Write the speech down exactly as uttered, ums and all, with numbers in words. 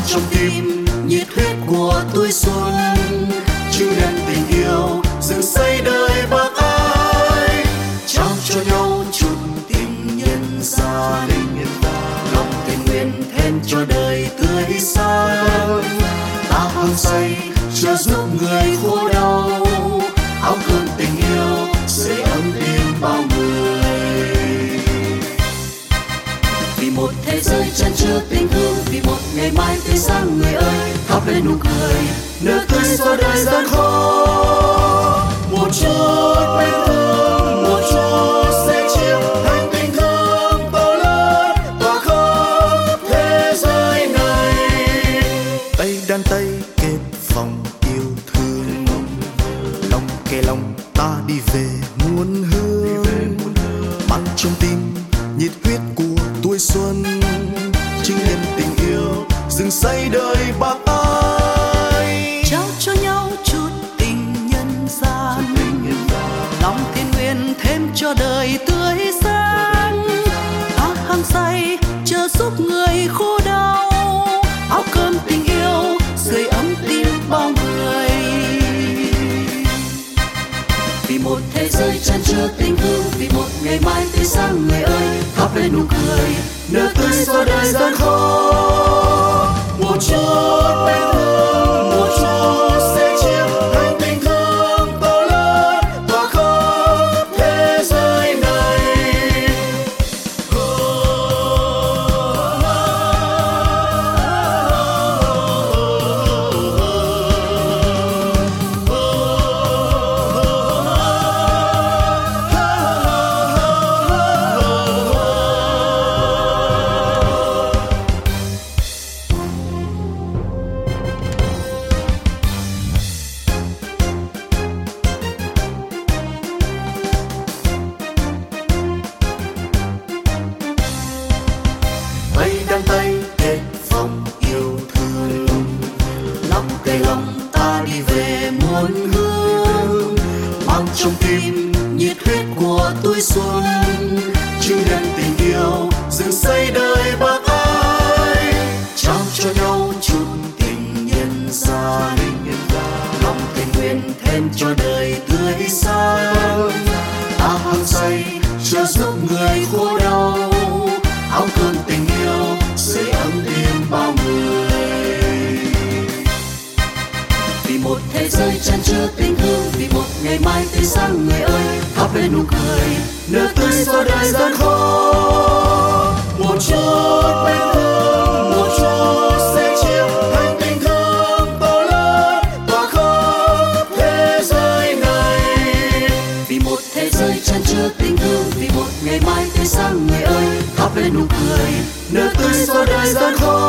trong tim nhiệt huyết của tuổi xuân, chứng nhân tình yêu dựng xây đời bác ái, trao cho nhau chút tình nhân gian, lòng tình nguyện thêm cho đời tươi sáng. Ta hăng say chờ giúp người khổ đau, áo cơm tình yêu sưởi ấm tim bao người. Vì một thế giới chan chứa tình thương, vì một ngày mai tươi sáng người ơi, thắp lên nụ cười nở tươi xóa đời gian khó. Một chút bên thương, một chút sẽ chia, hành tình thương to lớn tỏa khắp thế giới này. Tay đan tay kết phòng yêu thương, lòng kề lòng ta đi về muôn hương, mang trong tim nhiệt huyết của tuổi xuân, chứng nhân tình yêu dựng xây đời bác ái. Trao cho nhau chút tình nhân gian, lòng thiên nguyện thêm cho đời tươi sáng. Ta hăng say chờ giúp người khổ đau, áo cơm tình yêu sưởi ấm tim bao người. Vì một thế giới chan chứa tình thương, vì một ngày mai tươi sáng người ơi, thắp lên nụ cười nở tươi xóa đời gian khó. Một chút bên thương, một chút sẽ chia, hành tình thương to lớn tỏa khắp thế giới này. Tay đan tay kết phòng yêu thương, Lòng kề lòng ta đi về muôn hương, mang trong tim nhiệt huyết của tuổi xuân, chứng nhân tình yêu dựng xây đời bác ái, trao cho nhau chút tình nhân gian, lòng tình nguyện thêm cho đời tươi sáng. Ta hăng say chờ giúp người khổ đau, áo cơm tình yêu sưởi ấm tim bao người. Vì một thế giới chan chứa tình thương, vì một ngày mai tươi sáng người ơi, thắp lên nụ cười nở tươi xóa đời gian khó. Một chút bên thương, một chút sẽ chia, hành tình thương to lớn tỏa khắp thế giới này. Vì một thế giới chan chứa tình thương, vì một ngày mai tươi sáng người ơi, thắp lên nụ cười nở tươi xóa đời gian khó.